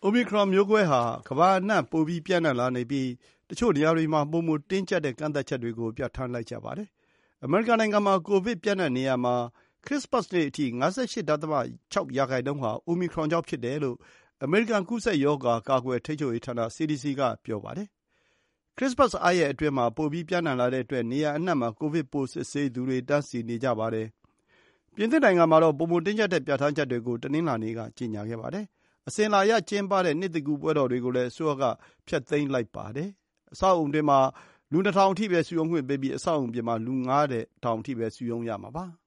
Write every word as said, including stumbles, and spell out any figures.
Omicron မျိုးကွဲဟာကမ္ဘာအနှံ့ပိုပြီးပျံ့နှံ့လာနေပြီးတချို့နေရာတွေမှာပိုမိုတင်းကျပ်တဲ့ကန့်သတ်ချက်တွေကိုပြဌာန်းလိုက်ကြပါတယ်။အမေရိကန်နိုင်ငံမှာကိုဗစ်ပျံ့နှံ့နေရာမှာခရစ္စမတ်နေ့အထိ ၅၈.၆ ရာခိုင်နှုန်းဟာ Omicron ကြောင့်ဖြစ်တယ်လို့အမေရိကန်ကူးစက်ရောဂါကာကွယ်ထိန်းချုပ်ရေးဌာန စီ ဒီ စီ က ပြောပါတယ်။ခရစ္စမတ်အားရက်အတွင်းမှာပိုပြီးပျံ့နှံ့လာတဲ့အတွက်နေရာအနှံ့မှာကိုဗစ်ပိုးစစ်ဆေးသူတွေတန်းစီနေကြပါတယ်။ပြင်သစ်နိုင်ငံမှာတော့ပိုမိုတင်းကျပ်တဲ့ပြဌာန်းချက်တွေကိုတနင်္လာနေ့ကကြေညာခဲ့ပါတယ်။အစဉ်အလာအရကျင်းပတဲ့နှစ်သစ်ကူးပွဲတော်တွေကိုလည်းအစိုးရကဖျက်သိမ်းလိုက်ပါတယ်။အဆောက်အအုံတွေမှာလူ ၂,၀၀၀ အထိပဲစုရုံးခွင့်ပေးပြီးအဆောက်အအုံပြင်မှာလူ ၅,၀၀၀ အထိပဲစုရုံးရမှာပါ။